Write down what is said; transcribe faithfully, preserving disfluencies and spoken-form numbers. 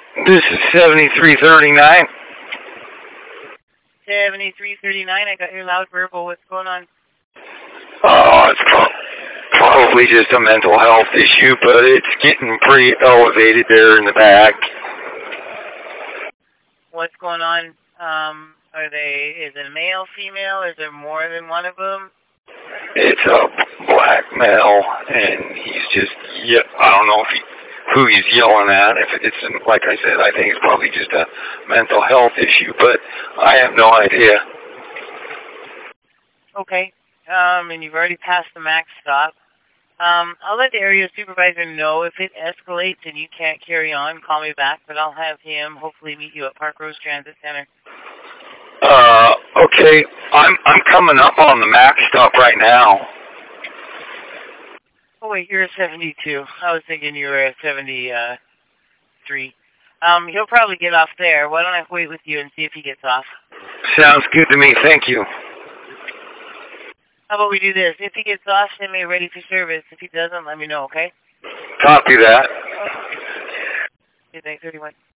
This is seventy-three thirty-nine. seventy-three thirty-nine, I got your loud verbal. What's going on? Oh, it's pro- probably just a mental health issue, but it's getting pretty elevated there in the back. What's going on? Um, are they, is it male, female? Is there more than one of them? It's a black male, and he's just, yeah, I don't know if he, who he's yelling at. If it's, like I said, I think it's probably just a mental health issue, but I have no idea. Okay. Um, and you've already passed the max stop. Um, I'll let the area supervisor know if it escalates and you can't carry on, call me back, but I'll have him hopefully meet you at Park Rose Transit Center. Uh, okay. I'm I'm coming up on the max stop right now. Oh, wait, you're a seventy-two. I was thinking you were a seventy-three. Um, he'll probably get off there. Why don't I wait with you and see if he gets off? Sounds good to me. Thank you. How about we do this? If he gets off, send me ready for service. If he doesn't, let me know, okay? Copy that. Okay, thanks, thirty-one.